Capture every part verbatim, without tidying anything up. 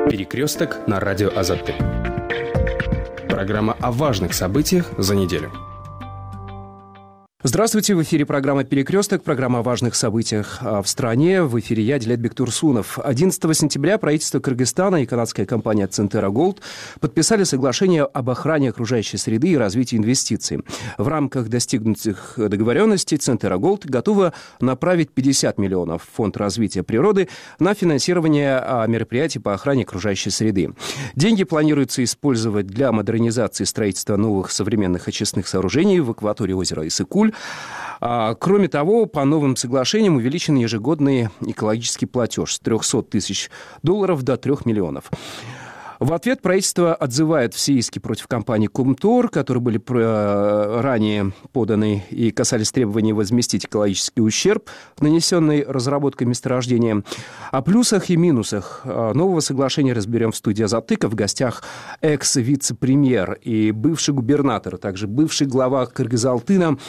Перекресток на радио Азатты. Программа о важных событиях за неделю. Здравствуйте, в эфире программа «Перекресток», программа о важных событиях в стране. В эфире я, Дилет Бектурсунов. одиннадцатого сентября правительство Кыргызстана и канадская компания Центера Голд подписали соглашение об охране окружающей среды и развитии инвестиций. В рамках достигнутых договоренностей Центера Голд готова направить пятьдесят миллионов в Фонд развития природы на финансирование мероприятий по охране окружающей среды. Деньги планируется использовать для модернизации строительства новых современных очистных сооружений в акватории озера Исыкуль. Кроме того, по новым соглашениям увеличен ежегодный экологический платеж с трехсот тысяч долларов до трёх миллионов. В ответ правительство отзывает все иски против компании «Кумтор», которые были ранее поданы и касались требований возместить экологический ущерб, нанесенный разработкой месторождения. О плюсах и минусах нового соглашения разберем в студии «Азатыка». В гостях экс-вице-премьер и бывший губернатор, а также бывший глава Кыргыз-Алтына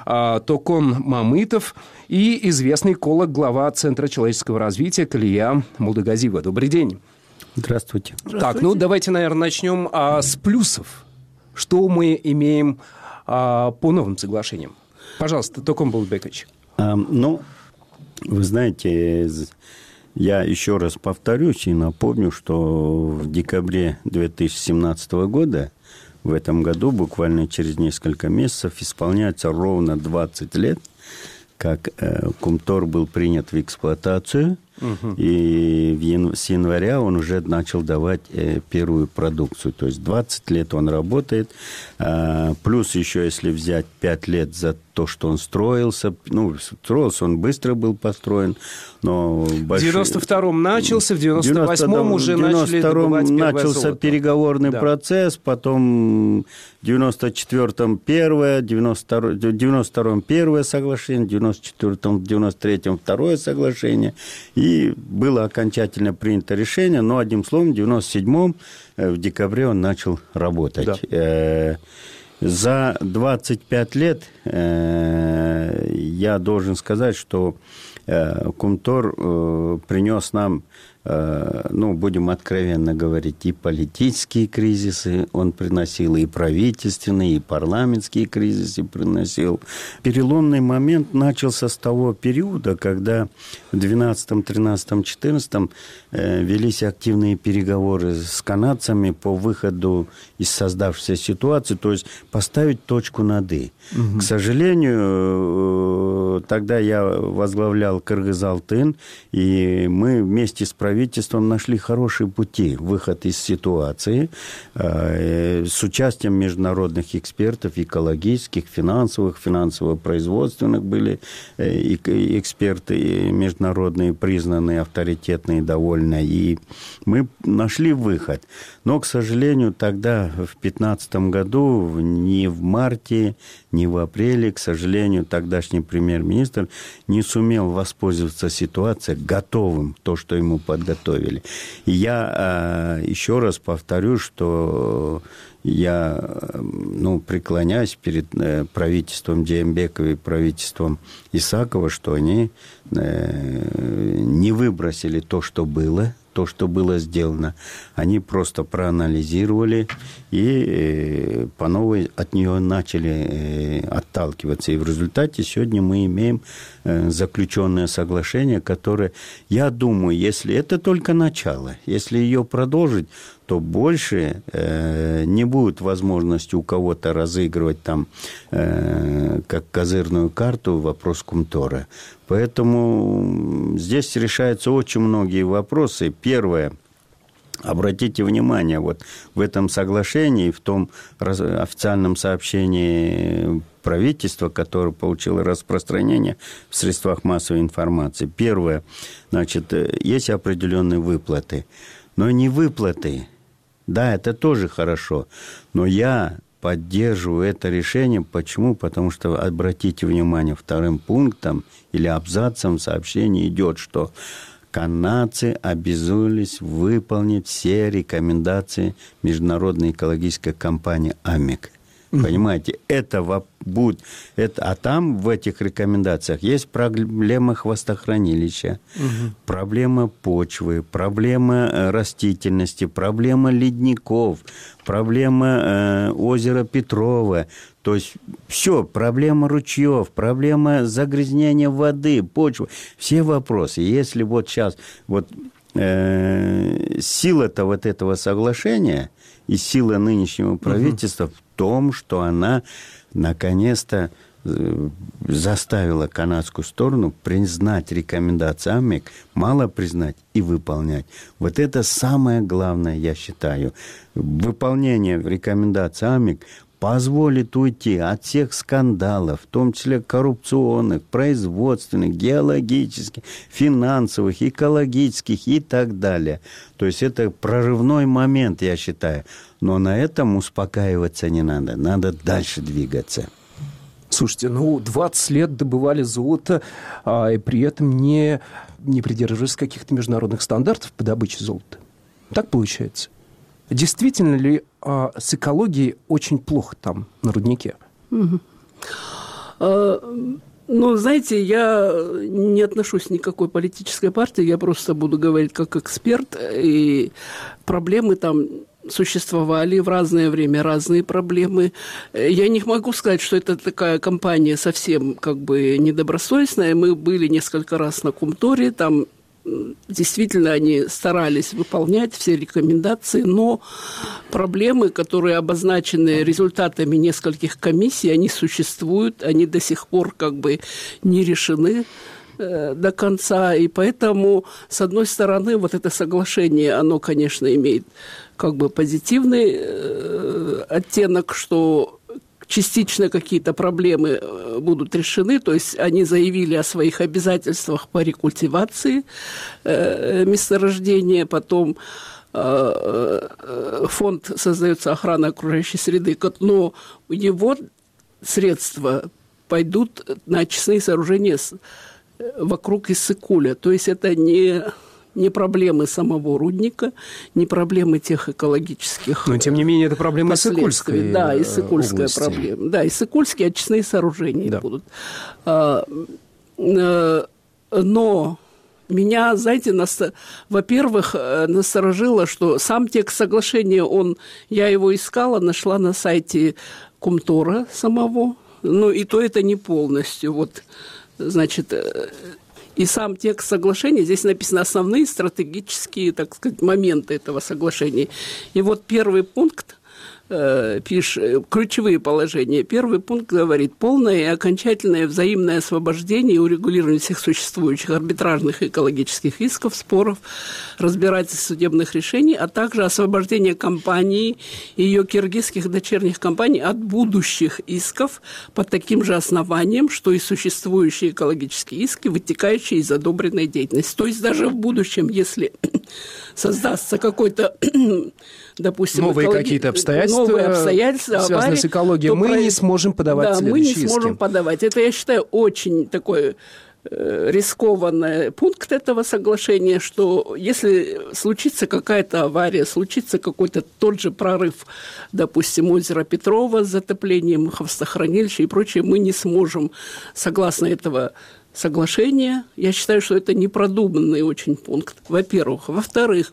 Токон Мамытов и известный эколог, глава Центра человеческого развития Калия Молдагазиева. Добрый день. Здравствуйте. Здравствуйте. Так, ну давайте, наверное, начнем а, с плюсов. Что мы имеем а, по новым соглашениям? Пожалуйста, Токон Булбекович. А, ну, вы знаете, я еще раз повторюсь и напомню, что в декабре две тысячи семнадцатого года, в этом году, буквально через несколько месяцев, исполняется ровно двадцать лет, как э, Кумтор был принят в эксплуатацию. Угу. И в ян... с января он уже начал давать э, первую продукцию. То есть двадцать лет он работает. А, плюс еще, если взять пять лет за то, что он строился. Ну, строился, он быстро был построен. Но большие... В девяносто втором начался, в девяносто восьмом уже начали добывать первое начался золото. переговорный да. процесс. Потом в девяносто четвёртом первое, в девяносто втором первое соглашение, в девяносто четвёртом, девяносто третьем второе соглашение. И И было окончательно принято решение, но, одним словом, в девяносто седьмом, в декабре, он начал работать. Да. За двадцать пять лет я должен сказать, что Кумтор принес нам, ну, будем откровенно говорить, и политические кризисы он приносил, и правительственные, и парламентские кризисы приносил. Переломный момент начался с того периода, когда в двенадцатом, тринадцатом, четырнадцатом велись активные переговоры с канадцами по выходу из создавшейся ситуации, то есть поставить точку над «и». Угу. К сожалению, тогда я возглавлял Кыргыз-Алтын, и мы вместе с правительством нашли хорошие пути выход из ситуации с участием международных экспертов, экологических, финансовых, финансово-производственных были эксперты международные, признанные, авторитетные, довольно. И мы нашли выход. Но, к сожалению, тогда, в две тысячи пятнадцатом году, ни в марте, ни в апреле, к сожалению, тогдашний премьер-министр не сумел воспользоваться ситуацией, готовым то, что ему подготовили. И я еще раз повторю, что я, ну, преклоняюсь перед правительством Джеймбекова и правительством Исакова, что они не выбросили то, что было, то, что было сделано. Они просто проанализировали и по новой от нее начали отталкиваться. И в результате сегодня мы имеем заключенное соглашение, которое, я думаю, если это только начало, если ее продолжить, то больше э, не будет возможности у кого-то разыгрывать там э, как козырную карту вопрос Кумтора. Поэтому здесь решаются очень многие вопросы. Первое. Обратите внимание, вот в этом соглашении, в том официальном сообщении правительства, которое получило распространение в средствах массовой информации. Первое. Значит, есть определенные выплаты. Но не выплаты. Да, это тоже хорошо, но я поддерживаю это решение. Почему? Потому что, обратите внимание, вторым пунктом или абзацем сообщения идет, что канадцы обязуялись выполнить все рекомендации Международной экологической компании АМЕК. Mm-hmm. Понимаете, это будет... Это, а там в этих рекомендациях есть проблема хвостохранилища, mm-hmm. проблема почвы, проблема растительности, проблема ледников, проблема э, озера Петрова. То есть все, проблема ручьев, проблема загрязнения воды, почвы, все вопросы. Если вот сейчас вот, э, сила-то вот этого соглашения и сила нынешнего правительства угу. в том, что она наконец-то заставила канадскую сторону признать рекомендации АМЕК, мало признать и выполнять. Вот это самое главное, я считаю. Выполнение рекомендаций АМЕК позволит уйти от всех скандалов, в том числе коррупционных, производственных, геологических, финансовых, экологических и так далее. То есть это прорывной момент, я считаю. Но на этом успокаиваться не надо. Надо дальше двигаться. Слушайте, ну, двадцать лет добывали золото, а, и при этом не, не придерживались каких-то международных стандартов по добыче золота. Так получается? Действительно ли а, с экологией очень плохо там, на руднике? Угу. А, ну, знаете, я не отношусь ни к какой политической партии, я просто буду говорить как эксперт, и проблемы там существовали в разное время, разные проблемы. Я не могу сказать, что это такая компания совсем как бы недобросовестная. Мы были несколько раз на Кумторе, там действительно они старались выполнять все рекомендации, но проблемы, которые обозначены результатами нескольких комиссий, они существуют, они до сих пор как бы не решены э, до конца, и поэтому, с одной стороны, вот это соглашение, оно, конечно, имеет как бы позитивный э, оттенок, что частично какие-то проблемы будут решены, то есть они заявили о своих обязательствах по рекультивации э, месторождения, потом э, э, фонд создается охраны окружающей среды, но его средства пойдут на очистные сооружения вокруг Иссык-Куля, то есть это не... не проблемы самого рудника, не проблемы тех экологических. Но, тем не менее, это проблема Иссык-Кульской Да, Иссык-Кульская проблема. Да, Иссык-Кульские очистные сооружения да. будут. Но меня, знаете, нас, во-первых, насторожило, что сам текст соглашения, он, я его искала, нашла на сайте Кумтора самого, ну и то это не полностью. Вот, значит... И сам текст соглашения, здесь написаны основные стратегические, так сказать, моменты этого соглашения. И вот первый пункт, э, пишет, ключевые положения. Первый пункт говорит: полное и окончательное взаимное освобождение и урегулирование всех существующих арбитражных и экологических исков, споров, разбирательств, судебных решений, а также освобождение компании и ее киргизских дочерних компаний от будущих исков по таким же основаниям, что и существующие экологические иски, вытекающие из одобренной деятельности. То есть даже в будущем, если создастся какой-то, допустим, новые экологи... какие-то обстоятельства, новые обстоятельства связанные аварии, с экологией, мы про... не сможем подавать да, следующие мы не сможем иски. подавать. Это, я считаю, очень такой э, рискованный пункт этого соглашения, что если случится какая-то авария, случится какой-то тот же прорыв, допустим, озера Петрова с затоплением хвостохранилища и прочее, мы не сможем, согласно этого соглашения, я считаю, что это непродуманный очень пункт, во-первых. Во-вторых,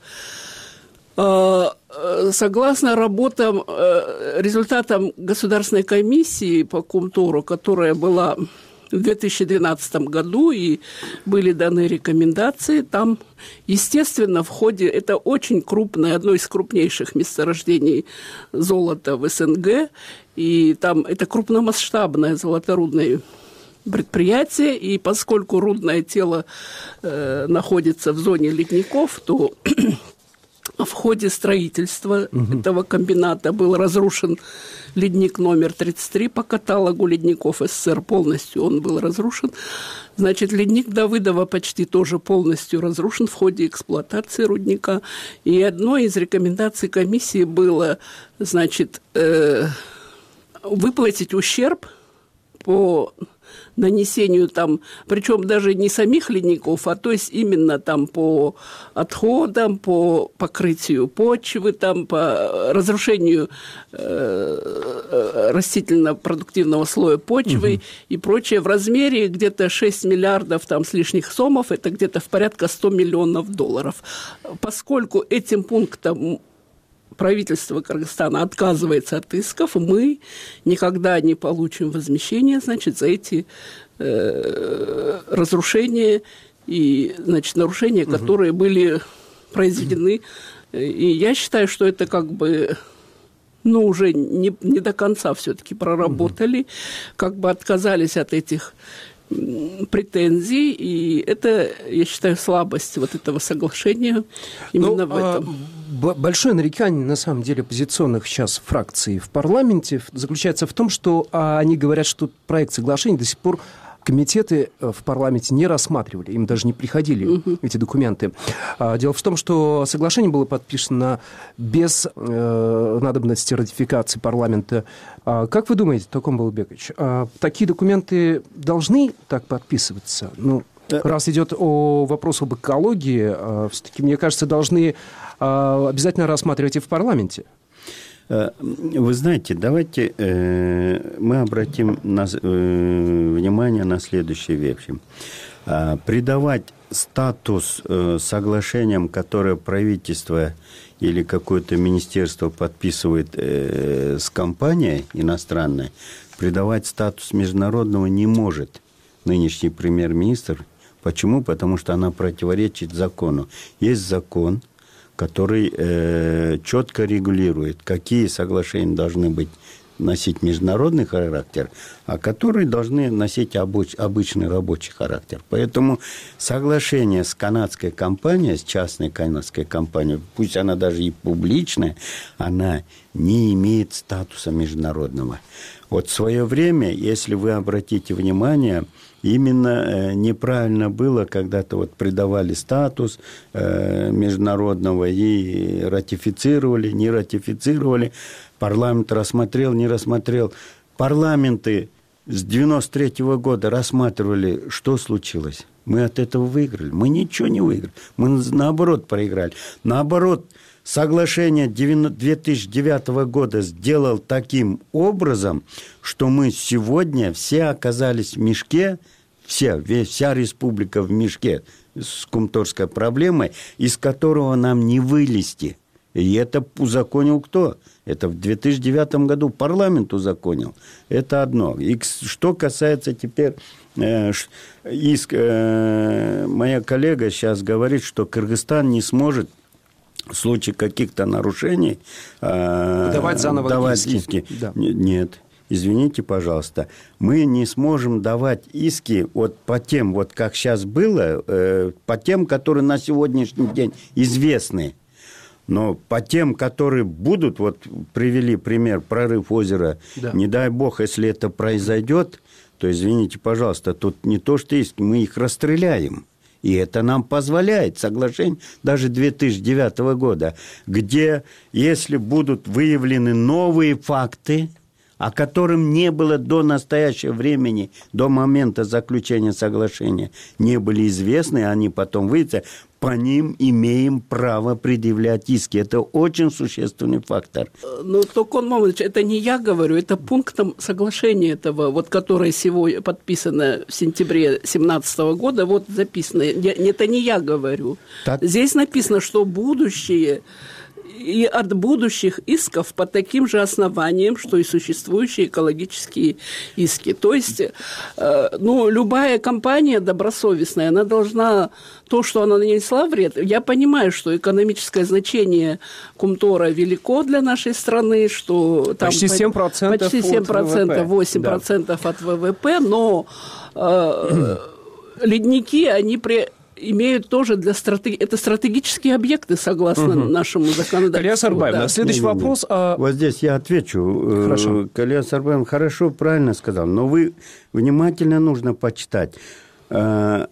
согласно работам, результатам Государственной комиссии по Кумтору, которая была в две тысячи двенадцатом году, и были даны рекомендации, там, естественно, в ходе, это очень крупное, одно из крупнейших месторождений золота в СНГ, и там это крупномасштабное золоторудное предприятие, и поскольку рудное тело э, находится в зоне ледников, то в ходе строительства угу. этого комбината был разрушен ледник номер тридцать три по каталогу ледников СССР, полностью он был разрушен. Значит, ледник Давыдова почти тоже полностью разрушен в ходе эксплуатации рудника. И одной из рекомендаций комиссии было, значит, э, выплатить ущерб по нанесению там, причем даже не самих ледников, а то есть именно там по отходам, по покрытию почвы, там по разрушению э, растительно-продуктивного слоя почвы угу. и прочее в размере где-то шесть миллиардов там с лишних сомов, это где-то в порядка сто миллионов долларов. Поскольку этим пунктом правительство Кыргызстана отказывается от исков, мы никогда не получим возмещения, значит, за эти э, разрушения и, значит, нарушения, угу. которые были произведены. И я считаю, что это как бы, ну, уже не, не до конца все-таки проработали, угу. как бы отказались от этих претензий, и это, я считаю, слабость вот этого соглашения именно ну, в этом. А, большое нарекание, на самом деле, оппозиционных сейчас фракций в парламенте заключается в том, что а, они говорят, что проект соглашения до сих пор комитеты в парламенте не рассматривали, им даже не приходили угу. эти документы. Дело в том, что соглашение было подписано без э, надобности ратификации парламента. Как вы думаете, Током Балыбекович, такие документы должны так подписываться? Ну, раз идет о вопрос об экологии, все-таки, мне кажется, должны обязательно рассматривать и в парламенте. Вы знаете, давайте э, мы обратим на, э, внимание на следующие вещи. Э, придавать статус э, соглашениям, которое правительство или какое-то министерство подписывает э, с компанией иностранной, придавать статус международного не может нынешний премьер-министр. Почему? Потому что она противоречит закону. Есть закон, который э, четко регулирует, какие соглашения должны быть, носить международный характер, а которые должны носить обыч, обычный рабочий характер. Поэтому соглашение с канадской компанией, с частной канадской компанией, пусть она даже и публичная, она не имеет статуса международного. Вот в свое время, если вы обратите внимание, именно неправильно было, когда-то вот придавали статус э, международного и ратифицировали, не ратифицировали. Парламент рассмотрел, не рассмотрел. Парламенты с девяносто третьего года рассматривали, что случилось. Мы от этого выиграли. Мы ничего не выиграли. Мы, наоборот, проиграли. Наоборот, соглашение две тысячи девятого года сделал таким образом, что мы сегодня все оказались в мешке, все, вся республика в мешке с кумторской проблемой, из которого нам не вылезти. И это узаконил кто? Это в две тысячи девятом году парламент узаконил. Это одно. И что касается теперь э, иск, э, моя коллега сейчас говорит, что Кыргызстан не сможет в случае каких-то нарушений э, давать заново давать иски. иски. Да. Нет. Извините, пожалуйста, мы не сможем давать иски вот по тем, вот как сейчас было, э, по тем, которые на сегодняшний день известны. Но по тем, которые будут, вот привели пример, прорыв озера, да. Не дай бог, если это произойдет, то, извините, пожалуйста, тут не то, что иски, мы их расстреляем. И это нам позволяет соглашение даже две тысячи девятого года, где, если будут выявлены новые факты, о котором не было до настоящего времени, до момента заключения соглашения, не были известны, они потом выйдут, по ним имеем право предъявлять иски. Это очень существенный фактор. Ну, Токон Мамович, это не я говорю, это пунктом соглашения этого, вот, которое сегодня подписано в сентябре две тысячи семнадцатого года, вот записано. Это не я говорю. Так. Здесь написано, что будущее... и от будущих исков по таким же основаниям, что и существующие экологические иски. То есть, э, ну, любая компания добросовестная, она должна то, что она нанесла вред. Я понимаю, что экономическое значение Кумтора велико для нашей страны, что там почти семь процентов, почти семь процентов, восемь процентов да. от ВВП, но э, ледники, они при... имеют тоже для стратегии... Это стратегические объекты, согласно угу. нашему законодательству. Калия Сарбаевна, да. следующий не, не, не. вопрос... А... Вот здесь я отвечу. Хорошо. Калия Сарбаевна хорошо, правильно сказал, но вы внимательно нужно почитать.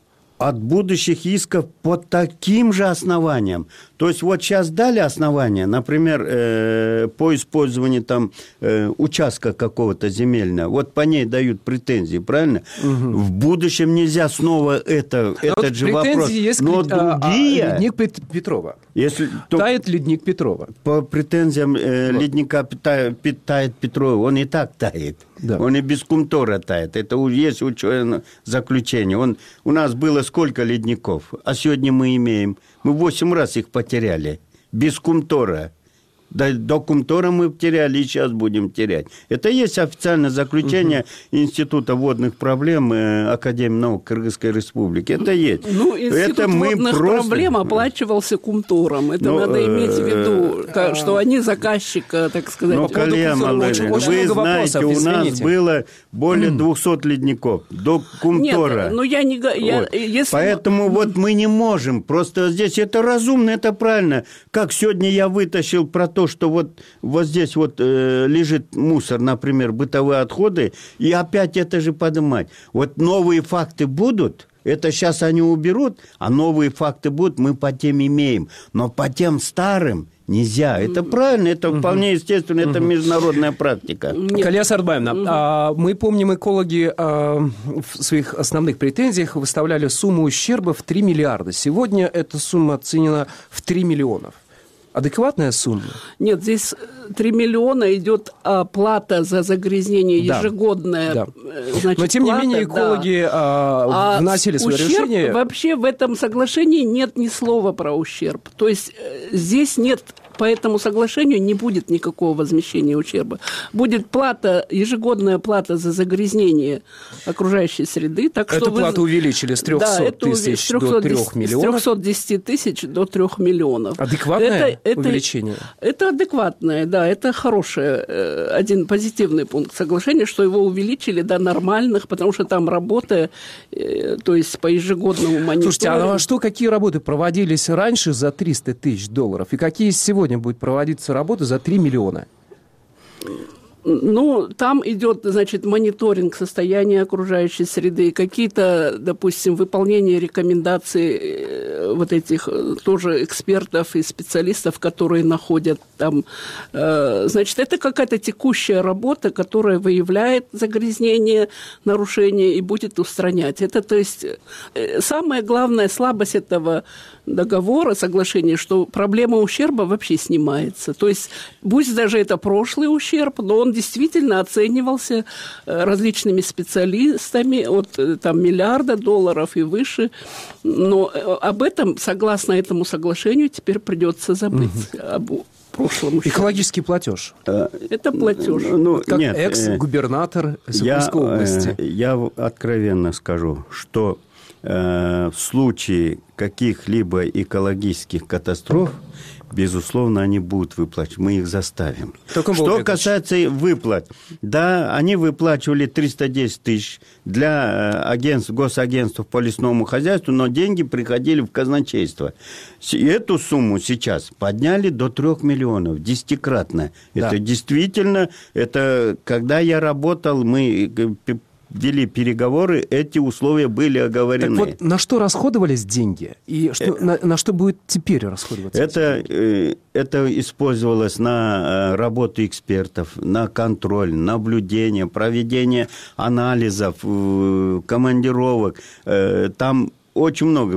от будущих исков по таким же основаниям. То есть вот сейчас дали основания, например, э, по использованию там э, участка какого-то земельного, вот по ней дают претензии, правильно? Угу. В будущем нельзя снова это, этот вот же вопрос. Есть но а, другие... А, ледник Петрова. Если, то, тает ледник Петрова. По претензиям э, вот. ледника тает, тает Петрова, он и так тает. Да. Он и без Кумтора тает. Это есть ученое заключение. Он, у нас было сколько ледников, а сегодня мы имеем... Мы восемь раз их потеряли. Без Кумтора. До, до Кумтора мы потеряли и сейчас будем терять. Это есть официальное заключение угу. Института водных проблем э, Академии наук Кыргызской Республики. Это есть. Ну, Институт это водных просто... проблем оплачивался Кумтором. Это ну, надо иметь в виду, э, что они заказчика, так сказать. Но, Калия Малыгин, вы знаете, вопросов, у нас было более двухсот ледников до Кумтора. Нет, ну я не... Я, вот. если... Поэтому вот мы не можем. Просто здесь это разумно, это правильно. Как сегодня я вытащил про то, что вот, вот здесь вот э, лежит мусор, например, бытовые отходы, и опять это же поднимать. Вот новые факты будут, это сейчас они уберут, а новые факты будут, мы по тем имеем. Но по тем старым нельзя. Это правильно, это вполне естественно, это международная практика. Калия Сарбаевна, а, мы помним, экологи а, в своих основных претензиях выставляли сумму ущерба в три миллиарда. Сегодня эта сумма оценена в три миллиона. Адекватная сумма? Нет, здесь три миллиона идет плата за загрязнение ежегодная. Да. Значит, но, тем плата, не менее, экологи да. вносили свое решение. Вообще в этом соглашении нет ни слова про ущерб. То есть здесь нет... По этому соглашению не будет никакого возмещения ущерба. Будет плата, ежегодная плата за загрязнение окружающей среды. Так Эту что плату вы... увеличили с трехсот да, тысяч до трех миллионов. С трехсот десяти тысяч до трех миллионов. Адекватное это, это, увеличение? Это адекватное, да. Это хороший, один позитивный пункт соглашения, что его увеличили до нормальных, потому что там работа, то есть по ежегодному мониторингу. Слушайте, а что, какие работы проводились раньше за триста тысяч долларов? И какие сегодня будет проводиться работа за три миллиона? Ну, там идет, значит, мониторинг состояния окружающей среды, какие-то, допустим, выполнение рекомендаций вот этих тоже экспертов и специалистов, которые находят там. Значит, это какая-то текущая работа, которая выявляет загрязнение, нарушение и будет устранять. Это, то есть, самая главная слабость этого договора, соглашения, что проблема ущерба вообще снимается. То есть, пусть даже это прошлый ущерб, но он действительно оценивался различными специалистами от там, миллиарда долларов и выше. Но об этом, согласно этому соглашению, теперь придется забыть. Угу. Об прошлом ущербе. Экологический платеж. Это платеж. Ну, как нет, экс-губернатор Свердловской области. Я откровенно скажу, что э, в случае каких-либо экологических катастроф, безусловно, они будут выплачивать. Мы их заставим. Только что касается выплат. Да, они выплачивали триста десять тысяч для агентств, госагентств по лесному хозяйству, но деньги приходили в казначейство. Эту сумму сейчас подняли до трех миллионов, десятикратно. Да. Это действительно, это когда я работал, мы... вели переговоры, эти условия были оговорены. Так вот, на что расходовались деньги? И что, на, на что будет теперь расходоваться? Это, это использовалось на работу экспертов, на контроль, наблюдение, проведение анализов, командировок. Там очень много.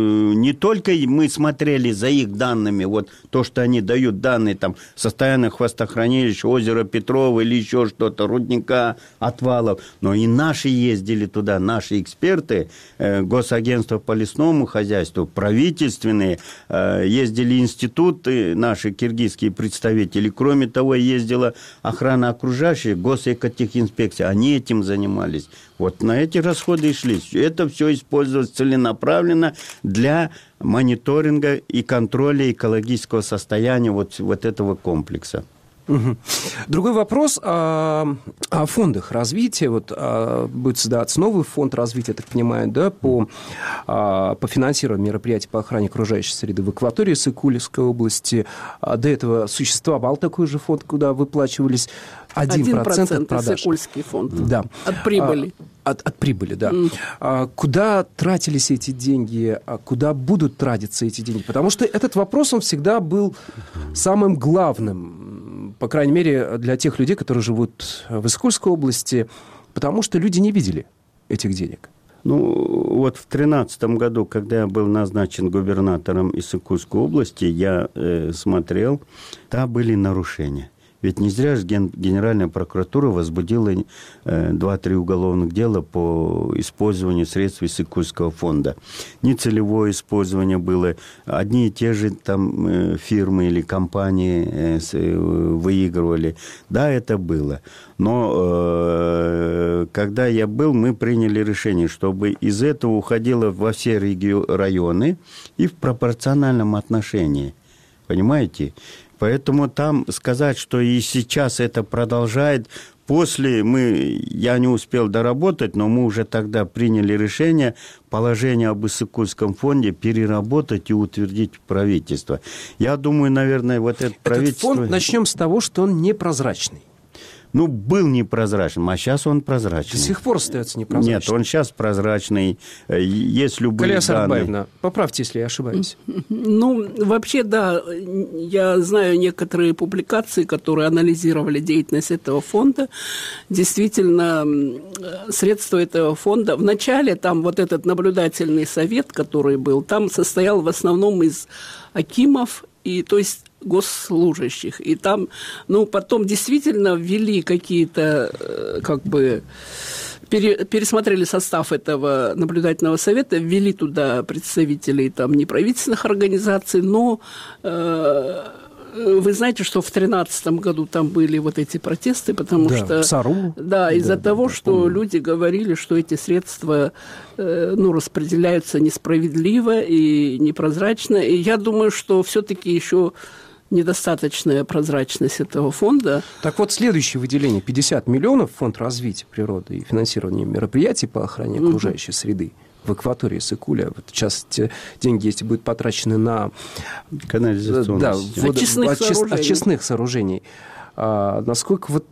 Не только мы смотрели за их данными, вот то, что они дают данные, там, состояние хвостохранилища, озера Петрова или еще что-то, рудника, отвалов, но и наши ездили туда, наши эксперты, госагентство по лесному хозяйству, правительственные, ездили институты, наши киргизские представители, кроме того, ездила охрана окружающих, госэкотехинспекция, они этим занимались. Вот на эти расходы и шли. Это все использовалось целенаправленно для мониторинга и контроля экологического состояния вот, вот этого комплекса. Угу. Другой вопрос о, о фондах развития. Вот а, будет создаться новый фонд развития, я так понимаю, да, по, а, по финансированию мероприятий по охране окружающей среды в акватории Сыкульской области. А до этого существовал такой же фонд, куда выплачивались один процент от продаж. Сыкульский фонд. Да. От прибыли. А, от, от прибыли, да. Mm. А, куда тратились эти деньги, а куда будут тратиться эти деньги? Потому что этот вопрос, он всегда был самым главным, по крайней мере, для тех людей, которые живут в Иссыкульской области, потому что люди не видели этих денег. Ну, вот в тринадцатом году, когда я был назначен губернатором Иссыкульской области, я э, смотрел, там были нарушения. Ведь не зря же ген, Генеральная прокуратура возбудила э, два-три уголовных дела по использованию средств Иссыкульского фонда. Нецелевое использование было. Одни и те же там э, фирмы или компании э, с, э, выигрывали. Да, это было. Но э, когда я был, мы приняли решение, чтобы из этого уходило во все реги- районы и в пропорциональном отношении. Понимаете? Поэтому там сказать, что и сейчас это продолжает, после мы, я не успел доработать, но мы уже тогда приняли решение положение об Иссыкульском фонде переработать и утвердить в правительство. Я думаю, наверное, вот это правительство... Этот фонд, начнем с того, что он непрозрачный. Ну, был непрозрачным, а сейчас он прозрачный. До сих пор остается непрозрачным. Нет, он сейчас прозрачный. Есть любые Галия данные. Сарбаевна, поправьте, если я ошибаюсь. Ну, вообще, да, я знаю некоторые публикации, которые анализировали деятельность этого фонда. Действительно, средства этого фонда... Вначале там вот этот наблюдательный совет, который был, там состоял в основном из акимов, и, то есть, госслужащих. И там, ну, потом действительно ввели какие-то, как бы, пере, пересмотрели состав этого наблюдательного совета, ввели туда представителей там неправительственных организаций, но э, вы знаете, что в тринадцатом году там были вот эти протесты, потому да, что... в Сару. Да, из-за да, того, да, что помню. люди говорили, что эти средства э, ну, распределяются несправедливо и непрозрачно. И я думаю, что все-таки еще недостаточная прозрачность этого фонда. Так вот, следующее выделение пятьдесят миллионов в фонд развития природы и финансирования мероприятий по охране окружающей mm-hmm. среды в акватории Сыкуля. Вот сейчас те деньги, если будут потрачены на канализационную да, систему. От очистных от, сооружений. От очистных сооружений. А насколько вот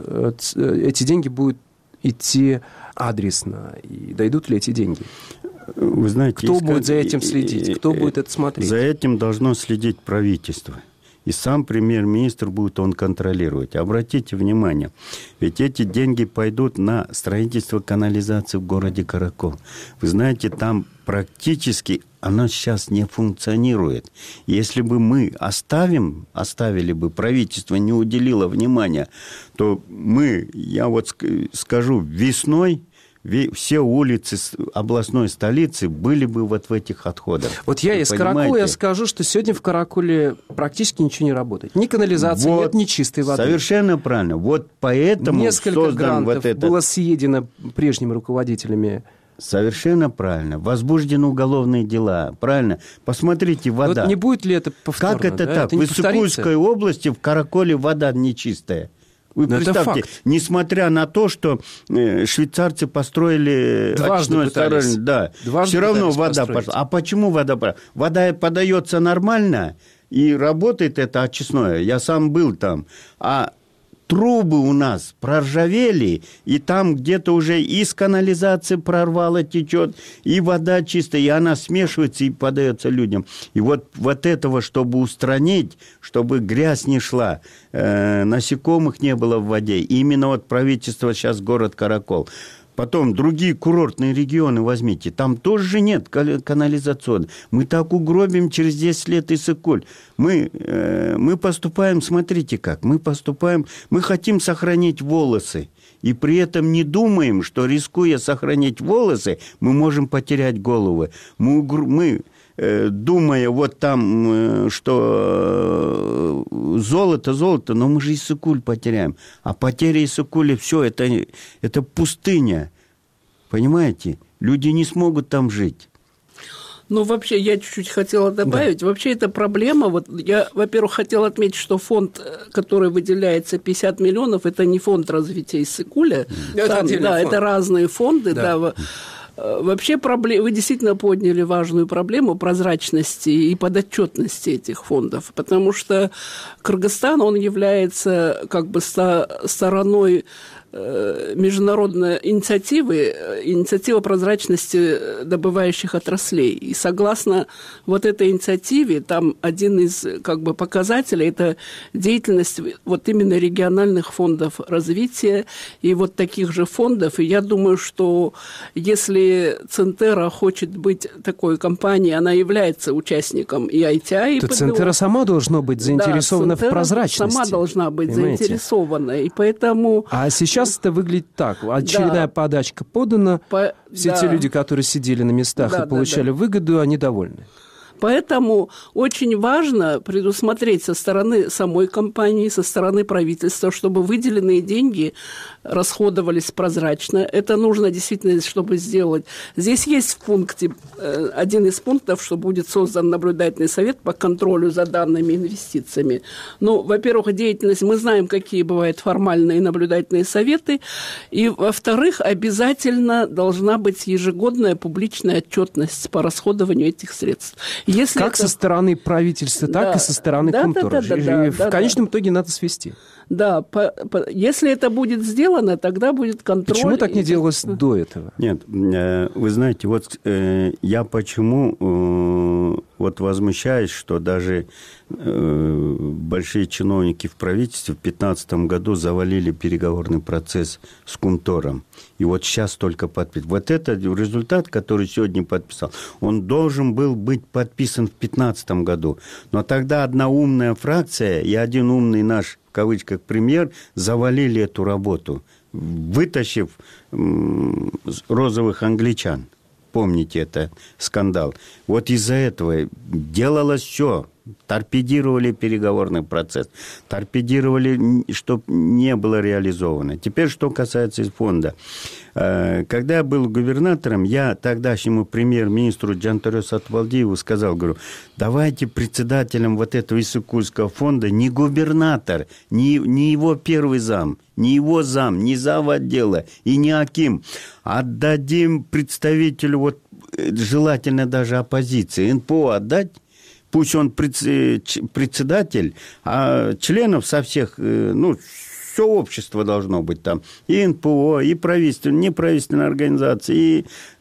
эти деньги будут идти адресно? И дойдут ли эти деньги? Вы знаете, кто искать... будет за этим следить? Кто будет это смотреть? За этим должно следить правительство. И сам премьер-министр будет он контролировать. Обратите внимание, ведь эти деньги пойдут на строительство канализации в городе Каракол. Вы знаете, там практически она сейчас не функционирует. Если бы мы оставим, оставили бы, правительство не уделило внимания, то мы, я вот скажу, весной все улицы областной столицы были бы вот в этих отходах. Вот я из Каракола я скажу, что сегодня в Караколе практически ничего не работает. Ни канализации вот, нет, ни чистой воды. Совершенно правильно. Вот поэтому несколько создан грантов вот это... было съедено прежними руководителями. Совершенно правильно. Возбуждены уголовные дела. Правильно. Посмотрите, вода. Вот не будет ли это повторно? Как это да? так? Это в Иссыкульской области в Караколе вода нечистая. Вы Но представьте, несмотря на то, что швейцарцы построили очистное сооружение, да, Дважды все равно вода пошла. А почему вода пошла? Вода подается нормально, и работает это очистное. Я сам был там. А трубы у нас проржавели, и там где-то уже из канализации прорвало течет, и вода чистая, и она смешивается и подается людям. И вот, вот этого, чтобы устранить, чтобы грязь не шла, э, насекомых не было в воде, и именно вот правительство сейчас город Каракол. Потом другие курортные регионы возьмите. Там тоже нет канализационной. Мы так угробим через десять лет Иссыкуль. Мы, э, мы поступаем, смотрите как, мы поступаем, мы хотим сохранить волосы. И при этом не думаем, что, рискуя сохранить волосы, мы можем потерять головы. Мы, мы э, думая вот там, э, что э, золото, золото, но мы же Иссыкуль потеряем. А потеря Иссыкуля, все, это, это пустыня. Понимаете? Люди не смогут там жить. Ну, вообще, я чуть-чуть хотела добавить. Да. Вообще, это проблема. Вот я, во-первых, хотела отметить, что фонд, который выделяется пятьдесят миллионов, это не фонд развития Иссык-Куля. Это Там, да, фонд. Это разные фонды. Да. Да. Вообще, проблем... вы действительно подняли важную проблему прозрачности и подотчетности этих фондов, потому что Кыргызстан, он является как бы стороной международной инициативы, инициатива прозрачности добывающих отраслей. И согласно вот этой инициативе, там один из как бы показателей – это деятельность вот именно региональных фондов развития и вот таких же фондов. И я думаю, что если Центера хочет быть такой компанией, она является участником и ай ти ай, то Центера сама должна быть заинтересована да, в прозрачности. Сама должна быть понимаете? заинтересована. И поэтому... А сейчас это выглядит так. Очередная да. подачка подана. По... Все да. те люди, которые сидели на местах да, и получали да, да. выгоду, они довольны. Поэтому очень важно предусмотреть со стороны самой компании, со стороны правительства, чтобы выделенные деньги расходовались прозрачно. Это нужно действительно, чтобы сделать. Здесь есть в пункте, один из пунктов, что будет создан наблюдательный совет по контролю за данными инвестициями. Ну, во-первых, деятельность, мы знаем, какие бывают формальные наблюдательные советы. И, во-вторых, обязательно должна быть ежегодная публичная отчетность по расходованию этих средств. Если как это... со стороны правительства, так да. и со стороны да, конторы. Да, да, да, и в да, конечном да. итоге надо свести. Да, по, по, если это будет сделано, тогда будет контроль. Почему так не и... делалось до этого? Нет, вы знаете, вот я почему вот возмущаюсь, что даже большие чиновники в правительстве в две тысячи пятнадцатом году завалили переговорный процесс с Кумтором. И вот сейчас только подписал. Вот этот результат, который сегодня подписал, он должен был быть подписан в две тысячи пятнадцатом году. Но тогда одна умная фракция и один умный наш, в кавычках, премьер завалили эту работу, вытащив розовых англичан. Помните это скандал. Вот из-за этого делалось все. Торпедировали переговорный процесс, торпедировали, чтобы не было реализовано. Теперь, что касается фонда. Когда я был губернатором, я тогдашнему премьер-министру Джантаре Сатыбалдиеву сказал, говорю, давайте председателем вот этого Иссык-Кульского фонда не губернатор, не, не его первый зам, не его зам, не зав. Отдела и не аким. Отдадим представителю, вот, желательно даже оппозиции, эн пэ о отдать. Пусть он председатель, а членов со всех, ну, все общество должно быть там. И эн пэ о, и правительственные, неправительственные организации, и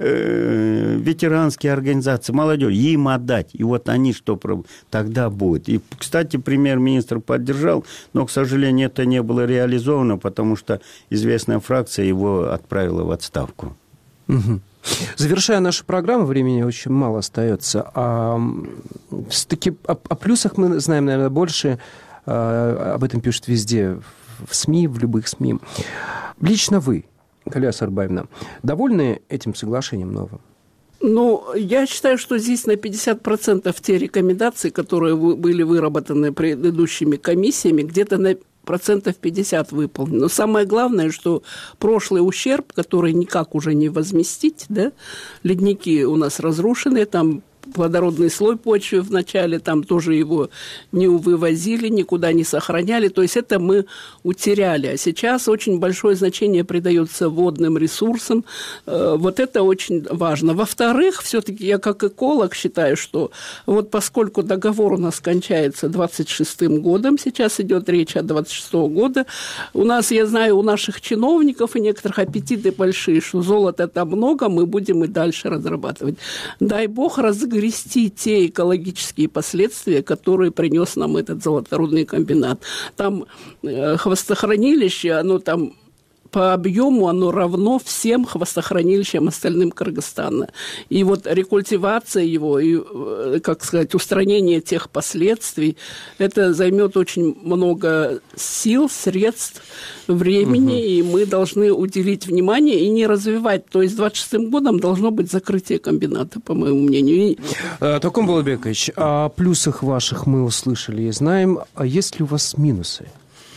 э, ветеранские организации, молодежь. Им отдать. И вот они что тогда будет. И, кстати, премьер-министр поддержал, но, к сожалению, это не было реализовано, потому что известная фракция его отправила в отставку. Угу. Завершая нашу программу, времени очень мало остается. А, все-таки о, о плюсах мы знаем, наверное, больше. А, об этом пишут везде, в СМИ, в любых СМИ. Лично вы, Галия Сарбаевна, довольны этим соглашением новым? Ну, я считаю, что здесь на пятьдесят процентов те рекомендации, которые были выработаны предыдущими комиссиями, где-то на процентов пятьдесят выполнено. Но самое главное, что прошлый ущерб, который никак уже не возместить, да, ледники у нас разрушены, там плодородный слой почвы в начале, там тоже его не вывозили, никуда не сохраняли. То есть это мы утеряли. А сейчас очень большое значение придается водным ресурсам. Вот это очень важно. Во-вторых, все-таки я как эколог считаю, что вот поскольку договор у нас кончается двадцать шестым годом, сейчас идет речь о двадцать шестого года, у нас, я знаю, у наших чиновников и некоторых аппетиты большие, что золота там много, мы будем и дальше разрабатывать. Дай бог разгрести те экологические последствия, которые принес нам этот золоторудный комбинат. Там э, хвостохранилище, оно там по объему оно равно всем хвостохранилищам остальным Кыргызстана. И вот рекультивация его, и, как сказать, устранение тех последствий, это займет очень много сил, средств, времени, угу. и мы должны уделить внимание и не развивать. То есть двадцать шестым годом должно быть закрытие комбината, по моему мнению. Токум Балабекович, о плюсах ваших мы услышали и знаем. А есть ли у вас минусы?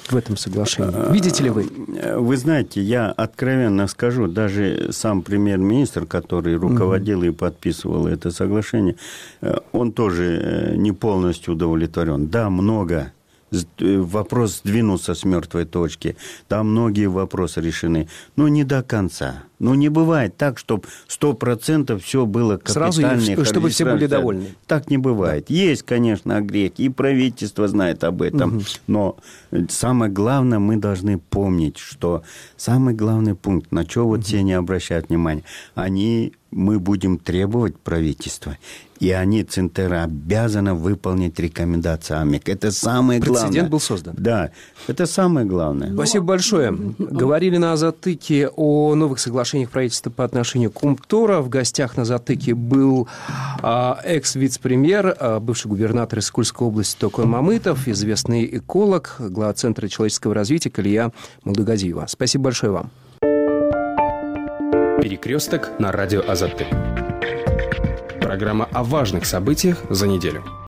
в этом соглашении? Видите ли вы? Вы знаете, я откровенно скажу, даже сам премьер-министр, который руководил и подписывал это соглашение, он тоже не полностью удовлетворен. Да, много. Вопрос сдвинулся с мертвой точки. Там многие вопросы решены. Но не до конца. Ну, не бывает так, чтобы сто процентов все было капитально. Сразу, чтобы все были довольны. Так не бывает. Да. Есть, конечно, огрехи, и правительство знает об этом. Угу. Но самое главное, мы должны помнить, что самый главный пункт, на что вот угу. все не обращают внимания, они, мы будем требовать правительства. И они, Центера, обязаны выполнить рекомендации АМЕК. Это самое главное. Прецедент был создан. Да, это самое главное. Спасибо большое. Говорили на Азатыке о новых соглашениях правительства по отношению к Умптора. В гостях на Азатыке был а, экс-вице-премьер, а, бывший губернатор Иссыкульской области Токон Мамытов, известный эколог, глава Центра человеческого развития Калия Молдугазиева. Спасибо большое вам. Перекресток на радио Азатык. Программа о важных событиях за неделю.